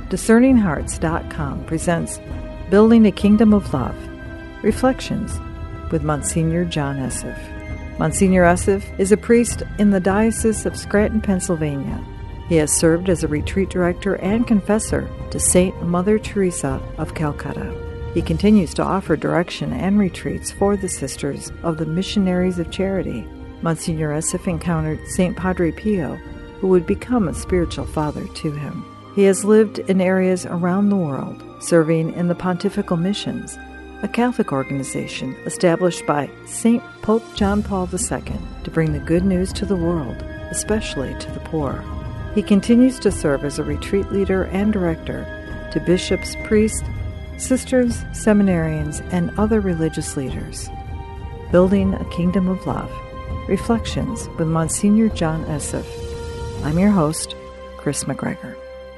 DiscerningHearts.com presents Building a Kingdom of Love, Reflections with Monsignor John Esseff. Monsignor Esseff is a priest in the Diocese of Scranton, Pennsylvania. He has served as a retreat director and confessor to Saint Mother Teresa of Calcutta. He continues to offer direction and retreats for the Sisters of the Missionaries of Charity. Monsignor Esseff encountered Saint Padre Pio, who would become a spiritual father to him. He has lived in areas around the world, serving in the Pontifical Missions, a Catholic organization established by Saint Pope John Paul II to bring the good news to the world, especially to the poor. He continues to serve as a retreat leader and director to bishops, priests, sisters, seminarians, and other religious leaders. Building a Kingdom of Love, Reflections with Monsignor John Esseff. I'm your host, Chris McGregor.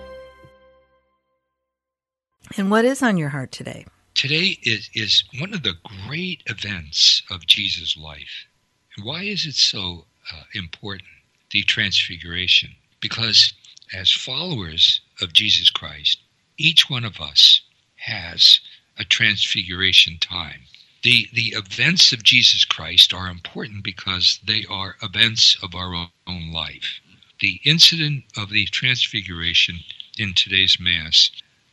And what is on your heart today? Today is one of the great events of Jesus' life. And why is it so important? The Transfiguration. Because as followers of Jesus Christ, each one of us has a transfiguration time. The events of Jesus Christ are important because they are events of our own life. The incident of the Transfiguration in today's Mass.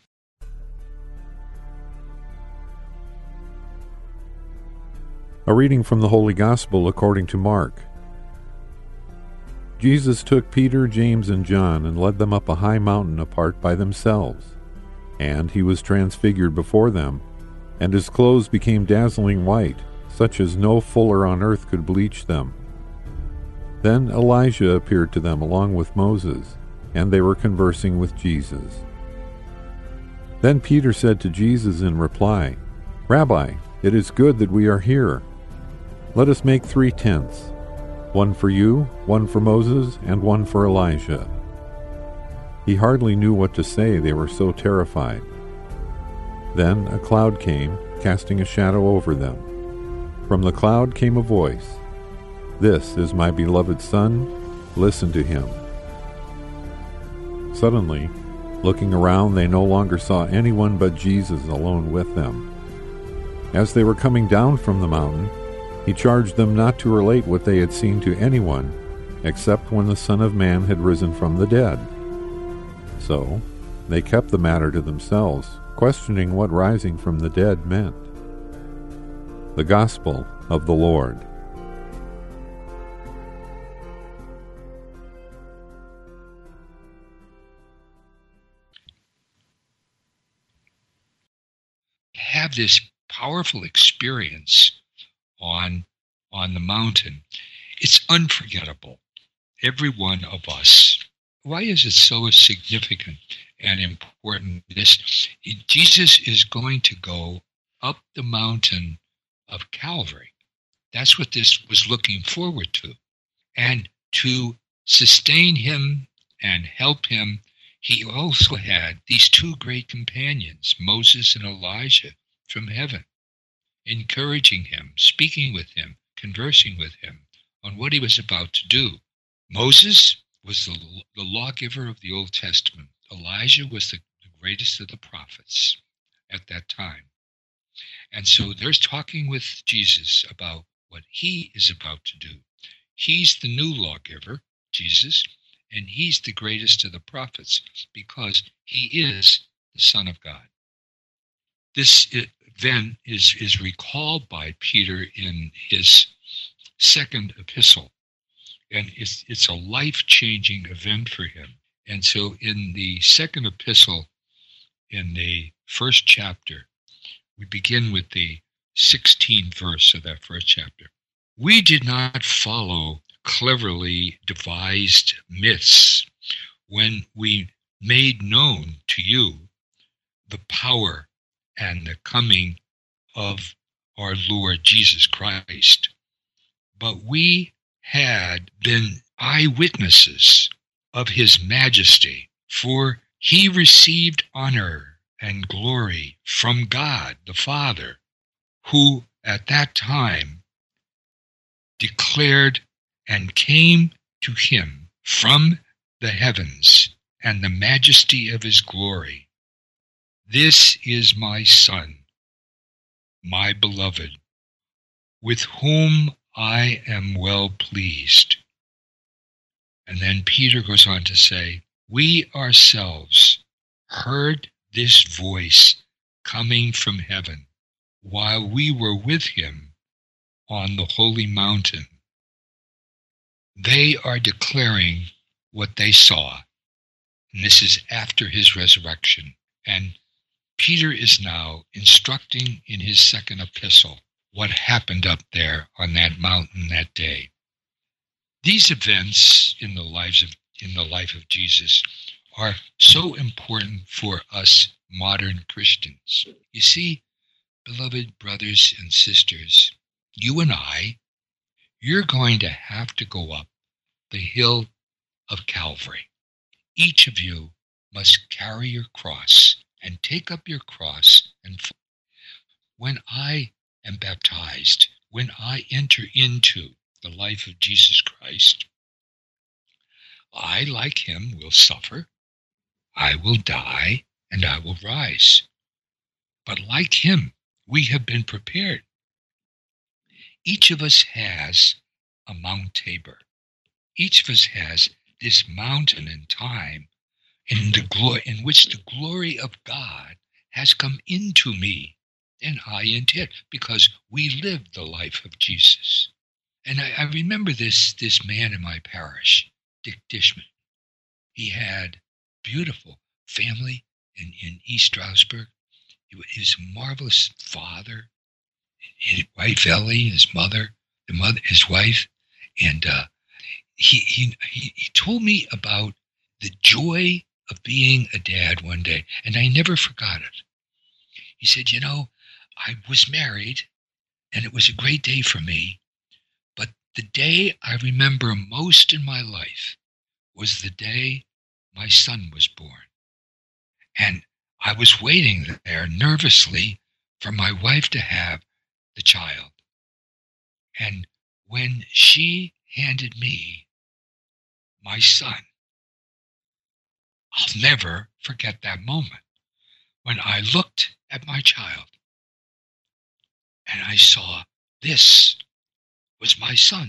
A reading from the Holy Gospel according to Mark. Jesus took Peter, James, and John and led them up a high mountain apart by themselves. And he was transfigured before them, and his clothes became dazzling white, such as no fuller on earth could bleach them. Then Elijah appeared to them along with Moses, and they were conversing with Jesus. Then Peter said to Jesus in reply, "Rabbi, it is good that we are here. Let us make 3 tents, one for you, one for Moses, and one for Elijah." He hardly knew what to say, they were so terrified. Then a cloud came, casting a shadow over them. From the cloud came a voice, "This is my beloved Son, listen to him." Suddenly, looking around, they no longer saw anyone but Jesus alone with them. As they were coming down from the mountain, he charged them not to relate what they had seen to anyone, except when the Son of Man had risen from the dead. So they kept the matter to themselves, questioning what rising from the dead meant. The Gospel of the Lord. Have this powerful experience on the mountain. It's unforgettable. Every one of us. Why is it so significant and important? Jesus is going to go up the mountain of Calvary. That's what this was looking forward to. And to sustain him and help him, he also had these 2 great companions, Moses and Elijah, from heaven, encouraging him, speaking with him, conversing with him on what he was about to do. Moses was the lawgiver of the Old Testament. Elijah was the greatest of the prophets at that time. And so they're talking with Jesus about what he is about to do. He's the new lawgiver, Jesus, and he's the greatest of the prophets because he is the Son of God. This then is recalled by Peter in his second epistle, and it's a life-changing event for him. And so in the second epistle, in the first chapter, we begin with the 16th verse of that first chapter. "We did not follow cleverly devised myths when we made known to you the power and the coming of our Lord Jesus Christ. But we had been eyewitnesses of his majesty, for he received honor and glory from God the Father, who at that time declared and came to him from the heavens and the majesty of his glory, This is my Son, my beloved, with whom I am well pleased. And then Peter goes on to say, we ourselves heard this voice coming from heaven while we were with him on the holy mountain. They are declaring what they saw. And this is after his resurrection. And Peter is now instructing in his second epistle what happened up there on that mountain that day. These events in the life of Jesus are so important for us modern Christians. You see, beloved brothers and sisters, you and I, you're going to have to go up the hill of Calvary. Each of you must carry your cross and take up your cross. And when I am baptized, when I enter into the life of Jesus Christ, I, like him, will suffer, I will die, and I will rise. But like him, we have been prepared. Each of us has a Mount Tabor. Each of us has this mountain in time in which the glory of God has come into me, and I into it, because we lived the life of Jesus. And I remember this man in my parish, Dick Dishman. He had beautiful family in East Stroudsburg. His marvelous father, his wife Ellie, his wife, and he told me about the joy of being a dad one day, and I never forgot it. He said, I was married, and it was a great day for me, but the day I remember most in my life was the day my son was born. And I was waiting there nervously for my wife to have the child. And when she handed me my son, I'll never forget that moment when I looked at my child and I saw this was my son.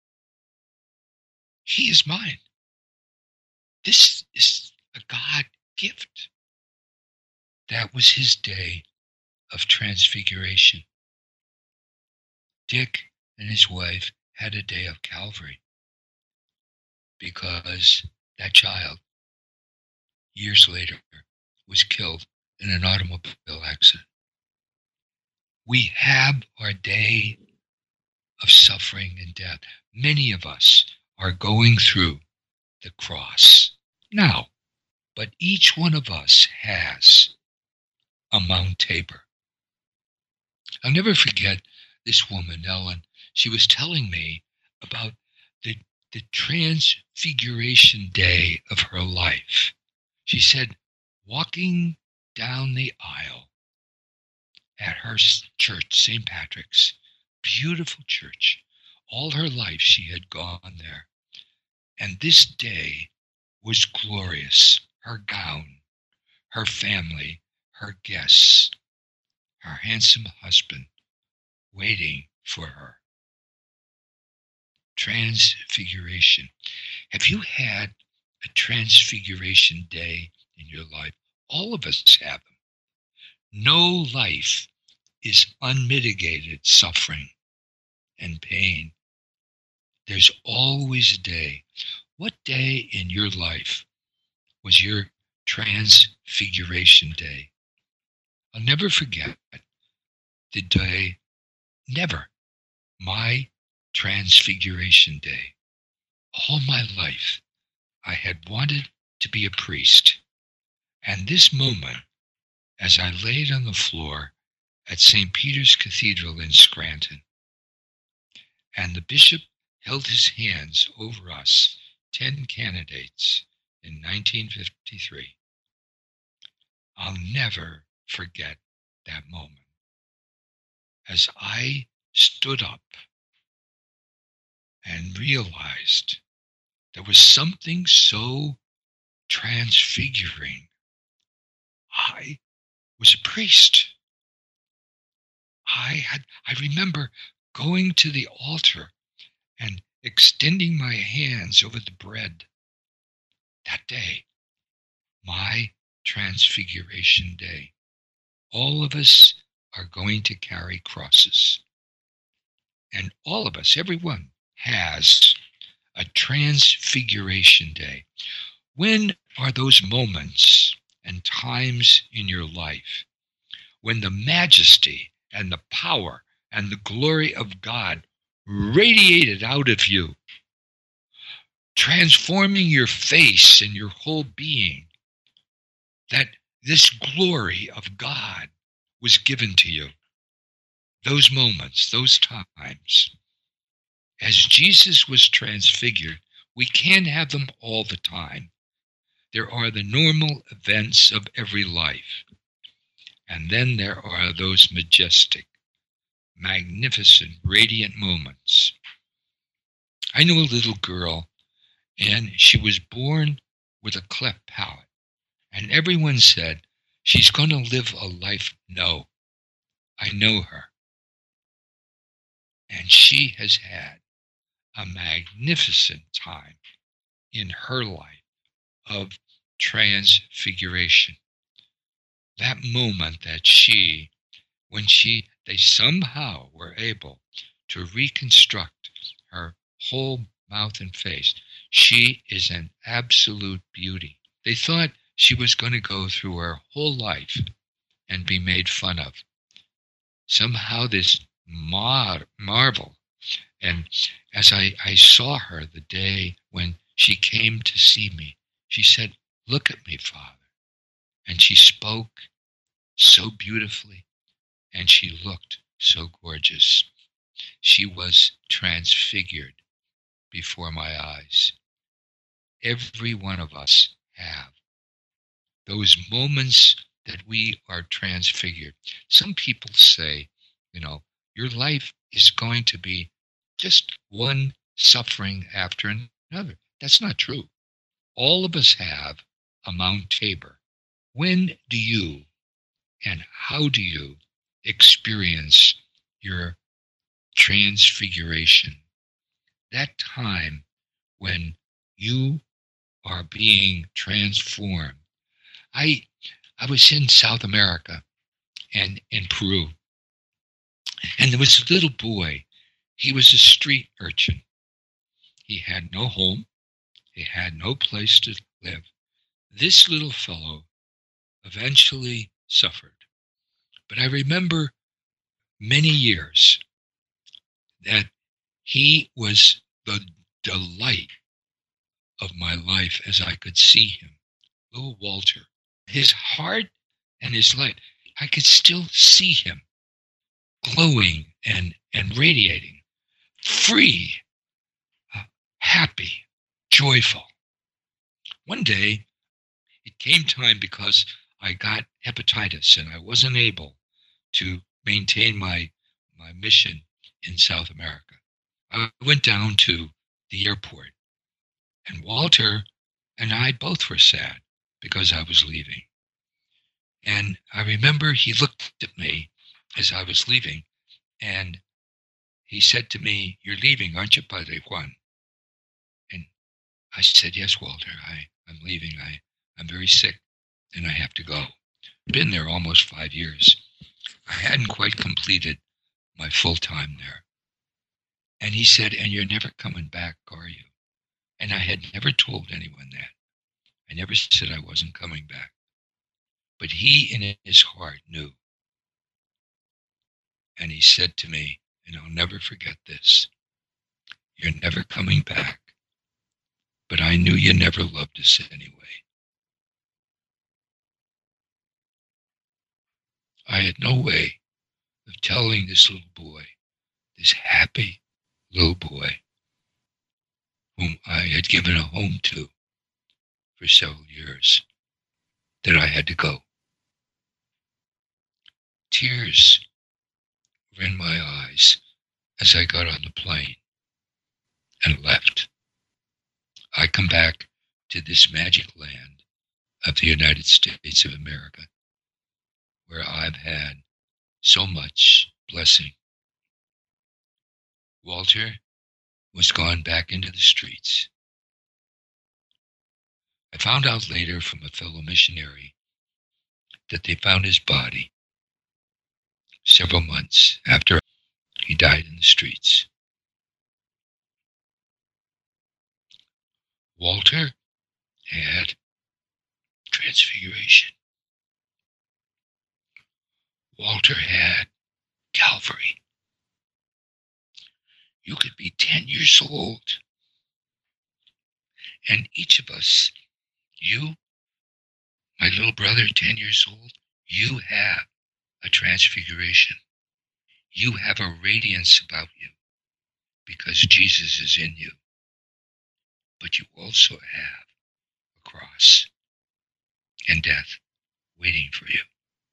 He is mine. This is a God gift. That was his day of transfiguration. Dick and his wife had a day of Calvary because that child, years later, was killed in an automobile accident. We have our day of suffering and death. Many of us are going through the cross now, but each one of us has a Mount Tabor. I'll never forget this woman, Ellen. She was telling me about the transfiguration day of her life. She said, walking down the aisle at her church, St. Patrick's, beautiful church. All her life she had gone there. And this day was glorious. Her gown, her family, her guests, her handsome husband waiting for her. Transfiguration. Have you had a transfiguration day in your life? All of us have them. No life is unmitigated suffering and pain. There's always a day. What day in your life was your transfiguration day? I'll never forget the day, my transfiguration day. All my life, I had wanted to be a priest. And this moment, as I laid on the floor at St. Peter's Cathedral in Scranton, and the bishop held his hands over us, 10 candidates, in 1953, I'll never forget that moment. As I stood up and realized there was something so transfiguring, I was a priest. I remember going to the altar and extending my hands over the bread that day, my Transfiguration Day. All of us are going to carry crosses. And all of us, everyone, has a Transfiguration Day. When are those moments and times in your life when the majesty and the power and the glory of God radiated out of you, transforming your face and your whole being, that this glory of God was given to you? Those moments, those times. As Jesus was transfigured, we can't have them all the time. There are the normal events of every life. And then there are those majestic, magnificent, radiant moments. I knew a little girl, and she was born with a cleft palate. And everyone said, she's going to live a life. No, I know her. And she has had a magnificent time in her life of transfiguration. That moment that they somehow were able to reconstruct her whole mouth and face. She is an absolute beauty. They thought she was going to go through her whole life and be made fun of. Somehow this marvel. And as I saw her the day when she came to see me, she said, "Look at me, Father." And she spoke so beautifully, and she looked so gorgeous. She was transfigured before my eyes. Every one of us have those moments that we are transfigured. Some people say, your life is going to be just one suffering after another. That's not true. All of us have a Mount Tabor. When do you and how do you experience your transfiguration? That time when you are being transformed. I was in South America and in Peru, and there was a little boy. He was a street urchin. He had no home. He had no place to live. This little fellow eventually suffered. But I remember many years that he was the delight of my life as I could see him. Little Walter, his heart and his light, I could still see him glowing and radiating, free, happy, joyful. One day, it came time because I got hepatitis and I wasn't able to maintain my mission in South America. I went down to the airport, and Walter and I both were sad because I was leaving. And I remember he looked at me as I was leaving, and he said to me, "You're leaving, aren't you, Padre Juan?" And I said, "Yes, Walter, I'm leaving. I'm very sick, and I have to go." I've been there almost 5 years. I hadn't quite completed my full time there. And he said, "And you're never coming back, are you?" And I had never told anyone that. I never said I wasn't coming back. But he, in his heart, knew. And he said to me, and I'll never forget this, "You're never coming back. But I knew you never loved us anyway." I had no way of telling this little boy, this happy little boy, whom I had given a home to for several years, that I had to go. Tears were in my eyes as I got on the plane and left. I come back to this magic land of the United States of America. where I've had so much blessing. Walter was gone back into the streets. I found out later from a fellow missionary that they found his body several months after he died in the streets. Walter had transfiguration. Walter had Calvary. You could be 10 years old, and each of us, you, my little brother, 10 years old, you have a transfiguration. You have a radiance about you because Jesus is in you. But you also have a cross and death waiting for you.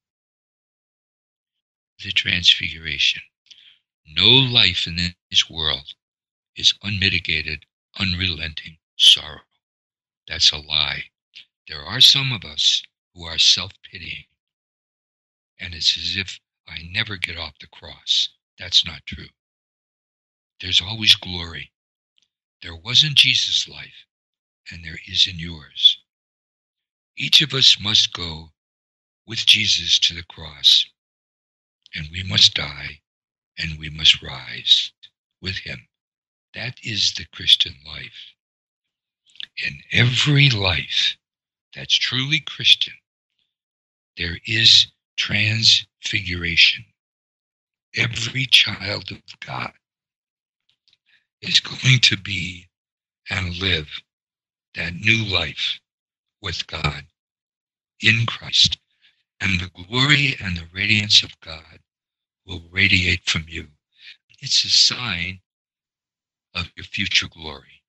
The transfiguration. No life in this world is unmitigated, unrelenting sorrow. That's a lie. There are some of us who are self-pitying, and it's as if I never get off the cross. That's not true. There's always glory. There was in Jesus' life, and there is in yours. Each of us must go with Jesus to the cross, and we must die, and we must rise with him. That is the Christian life. In every life that's truly Christian, there is transfiguration. Every child of God is going to be and live that new life with God in Christ. And the glory and the radiance of God will radiate from you. It's a sign of your future glory.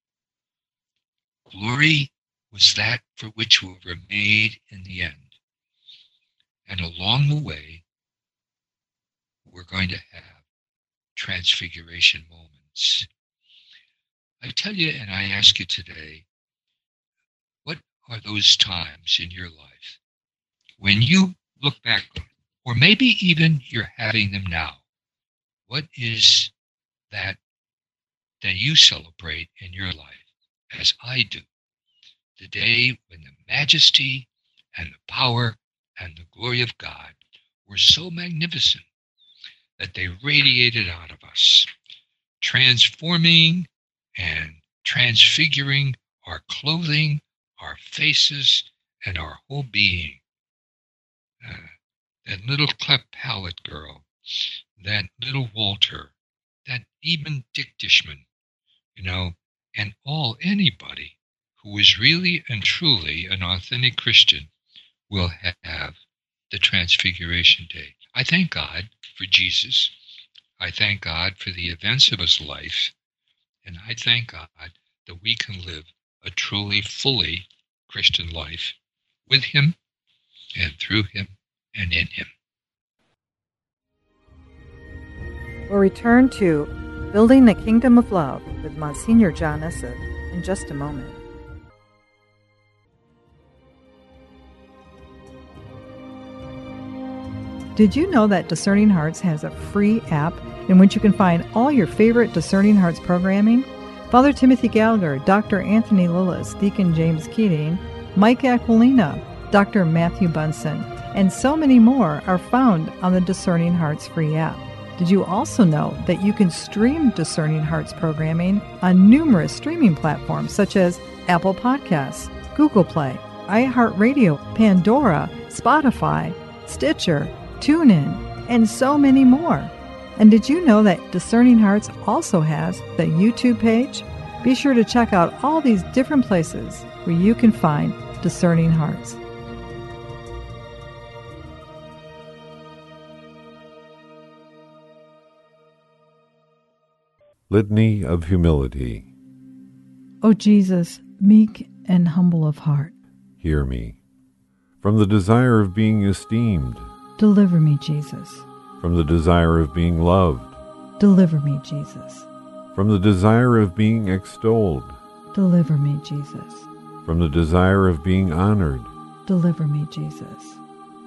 Glory was that for which we were made in the end. And along the way, we're going to have transfiguration moments. I tell you, and I ask you today, what are those times in your life when you look back, or maybe even you're having them now? What is that you celebrate in your life, as I do? The day when the majesty and the power and the glory of God were so magnificent that they radiated out of us, transforming and transfiguring our clothing, our faces, and our whole being. That little cleft palate girl, that little Walter, that even Dick Dishman, and anybody who is really and truly an authentic Christian will have the Transfiguration Day. I thank God for Jesus. I thank God for the events of his life. And I thank God that we can live a truly, fully Christian life with him and through him and in him. We'll return to Building the Kingdom of Love with Monsignor John Esseff in just a moment. Did you know that Discerning Hearts has a free app in which you can find all your favorite Discerning Hearts programming? Father Timothy Gallagher, Dr. Anthony Lillis, Deacon James Keating, Mike Aquilina, Dr. Matthew Bunson, and so many more are found on the Discerning Hearts free app. Did you also know that you can stream Discerning Hearts programming on numerous streaming platforms such as Apple Podcasts, Google Play, iHeartRadio, Pandora, Spotify, Stitcher, TuneIn, and so many more? And did you know that Discerning Hearts also has the YouTube page? Be sure to check out all these different places where you can find Discerning Hearts. Litany of Humility. O Jesus, meek and humble of heart, Hear me. From the desire of being esteemed, deliver me, Jesus. From the desire of being loved, Deliver me, Jesus. from the desire of being extolled, Deliver me, Jesus. from the desire of being honored, Deliver me, Jesus.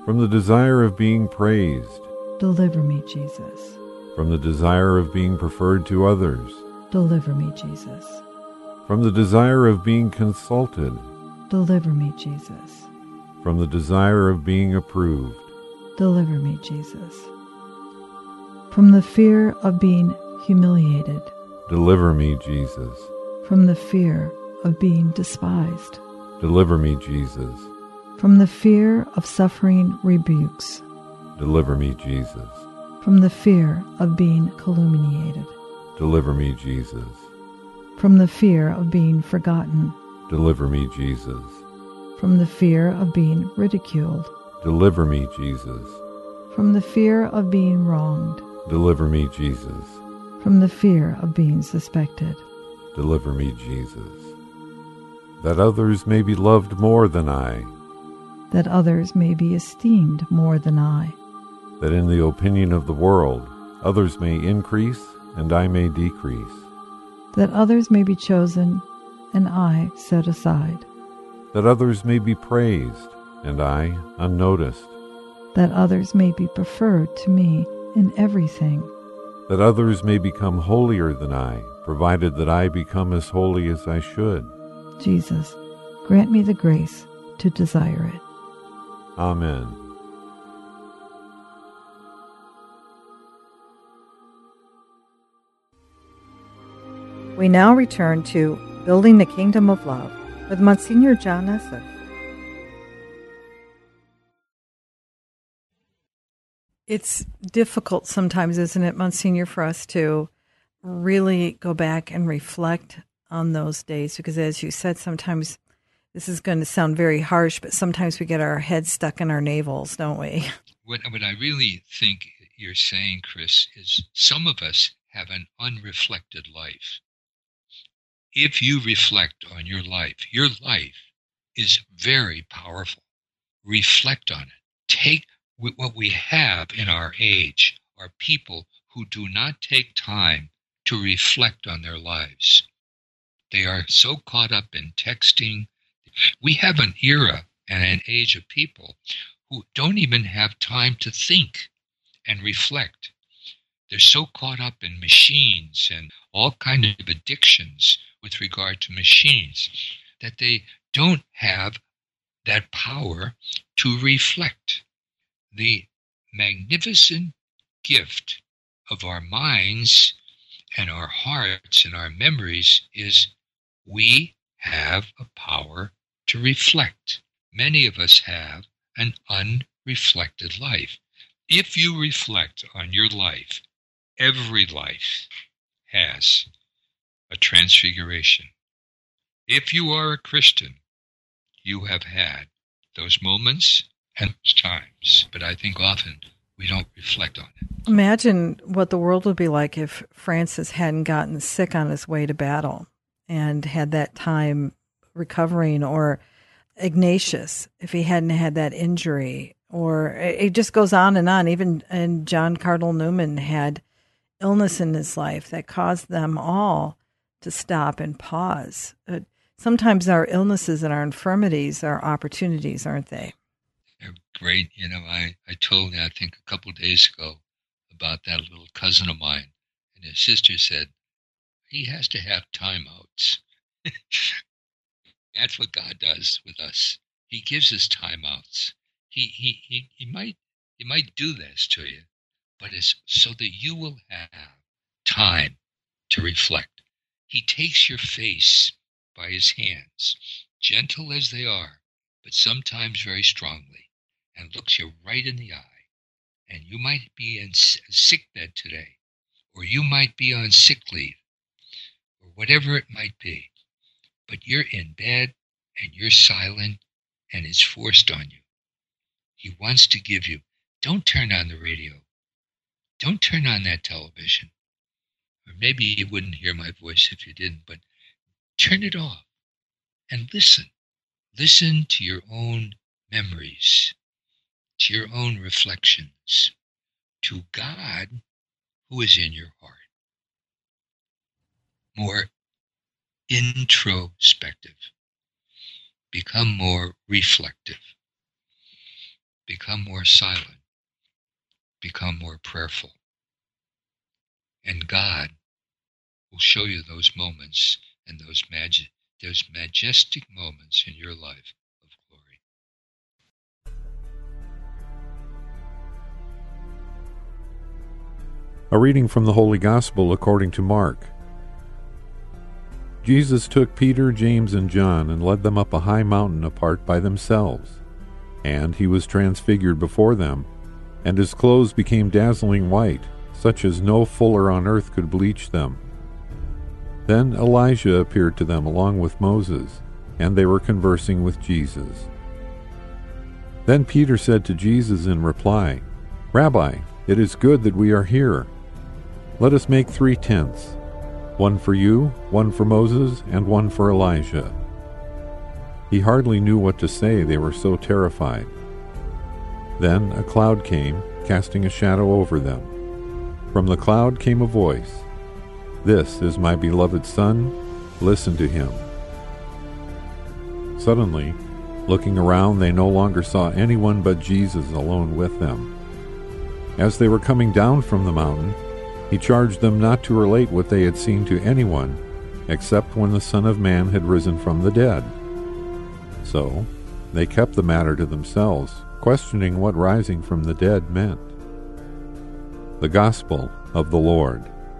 From the desire of being praised. Deliver me, Jesus. From the desire of being preferred to others. Deliver me, Jesus. From the desire of being consulted. Deliver me, Jesus. From the desire of being approved. Deliver me, Jesus. From the fear of being humiliated. Deliver me, Jesus. From the fear of being despised. Deliver me, Jesus. From the fear of suffering rebukes. Deliver me, Jesus. From the fear of being calumniated. Deliver me, Jesus. From the fear of being forgotten. Deliver me, Jesus. From the fear of being ridiculed. Deliver me, Jesus. From the fear of being wronged. Deliver me, Jesus. From the fear of being suspected. Deliver me, Jesus. That others may be loved more than I. That others may be esteemed more than I. That in the opinion of the world, others may increase and I may decrease. That others may be chosen and I set aside. That others may be praised and I unnoticed. That others may be preferred to me in everything. That others may become holier than I, provided that I become as holy as I should. Jesus, grant me the grace to desire it. Amen. We now return to Building the Kingdom of Love with Monsignor John Esseff. It's difficult sometimes, isn't it, Monsignor, for us to really go back and reflect on those days? Because as you said, sometimes this is going to sound very harsh, but sometimes we get our heads stuck in our navels, don't we? What I really think you're saying, Chris, is some of us have an unreflected life. If you reflect on your life is very powerful. Reflect on it. Take what we have in our age are people who do not take time to reflect on their lives. They are so caught up in texting. We have an era and an age of people who don't even have time to think and reflect. They're so caught up in machines and all kinds of addictions with regard to machines that they don't have that power to reflect. The magnificent gift of our minds and our hearts and our memories is we have a power to reflect. Many of us have an unreflected life. If you reflect on your life, every life has a transfiguration. If you are a Christian, you have had those moments and those times, but I think often we don't reflect on it. Imagine what the world would be like if Francis hadn't gotten sick on his way to battle and had that time recovering, or Ignatius, if he hadn't had that injury, or it just goes on. Even and John Cardinal Newman had illness in his life that caused them all to stop and pause. Sometimes our illnesses and our infirmities are opportunities, aren't they? They're great. I told you, I think a couple of days ago, about that little cousin of mine, and his sister said, he has to have timeouts. That's what God does with us. He gives us timeouts. He might do this to you, but it's so that you will have time to reflect. He takes your face by his hands, gentle as they are, but sometimes very strongly, and looks you right in the eye. And you might be in a sick bed today, or you might be on sick leave, or whatever it might be. But you're in bed, and you're silent, and it's forced on you. He wants to give you, don't turn on the radio. Don't turn on that television. Or maybe you wouldn't hear my voice if you didn't, but turn it off and listen. Listen to your own memories, to your own reflections, to God who is in your heart. More introspective. Become more reflective. become more silent, become more prayerful. And God will show you those moments and those majestic moments in your life of glory. A reading from the Holy Gospel according to Mark. Jesus took Peter, James, and John and led them up a high mountain apart by themselves. And he was transfigured before them, and his clothes became dazzling white, such as no fuller on earth could bleach them. Then Elijah appeared to them along with Moses, and they were conversing with Jesus. Then Peter said to Jesus in reply, "Rabbi, it is good that we are here. Let us make 3 tents, one for you, one for Moses, and one for Elijah." He hardly knew what to say, they were so terrified. Then a cloud came, casting a shadow over them. From the cloud came a voice, "This is my beloved Son, listen to him." Suddenly, looking around, they no longer saw anyone but Jesus alone with them. As they were coming down from the mountain, he charged them not to relate what they had seen to anyone, except when the Son of Man had risen from the dead. So they kept the matter to themselves, questioning what rising from the dead meant. The Gospel of the Lord.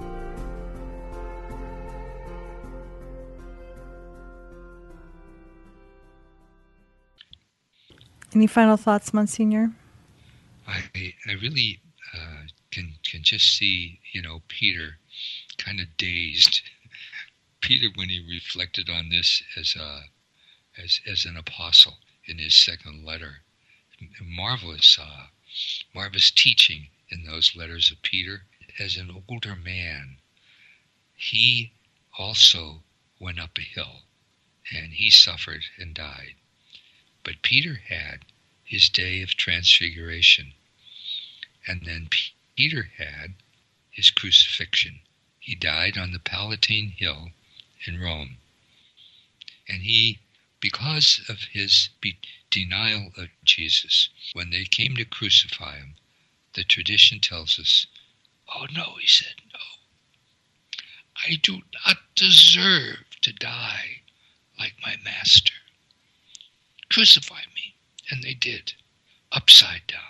Any final thoughts, Monsignor? I really can just see, Peter kind of dazed. Peter, when he reflected on this as an apostle in his second letter, marvelous teaching in those letters of Peter. As an older man, he also went up a hill, and he suffered and died. But Peter had his day of transfiguration, and then Peter had his crucifixion. He died on the Palatine Hill in Rome. And he, because of his denial of Jesus, when they came to crucify him, the tradition tells us, "Oh no," he said, "no. I do not deserve to die like my master. Crucify me." And they did, upside down.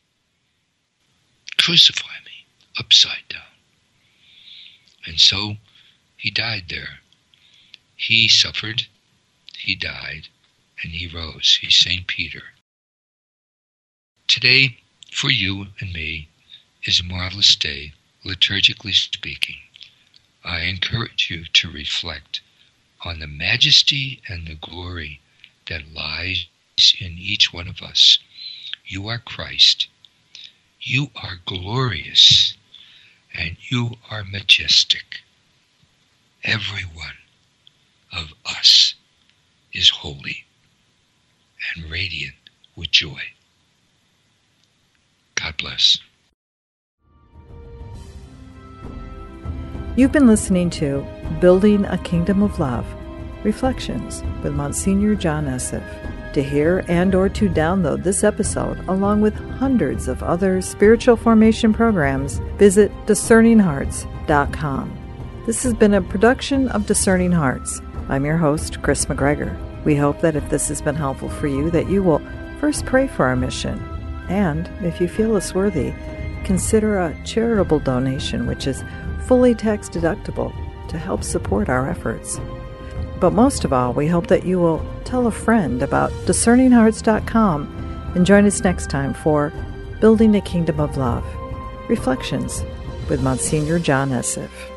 Crucify me, upside down. And so he died there. He suffered, he died, and he rose. He's St. Peter. Today, for you and me, is a marvelous day, liturgically speaking. I encourage you to reflect on the majesty and the glory that lies in each one of us. You are Christ. You are glorious, and you are majestic. Every one of us is holy and radiant with joy. God bless. You've been listening to Building a Kingdom of Love, Reflections with Monsignor John Esseff. To hear and or to download this episode, along with hundreds of other spiritual formation programs, visit discerninghearts.com. This has been a production of Discerning Hearts. I'm your host, Chris McGregor. We hope that if this has been helpful for you, that you will first pray for our mission. And if you feel us worthy, consider a charitable donation, which is fully tax deductible, to help support our efforts. But most of all, we hope that you will tell a friend about discerninghearts.com and join us next time for Building a Kingdom of Love, Reflections with Monsignor John Esseff.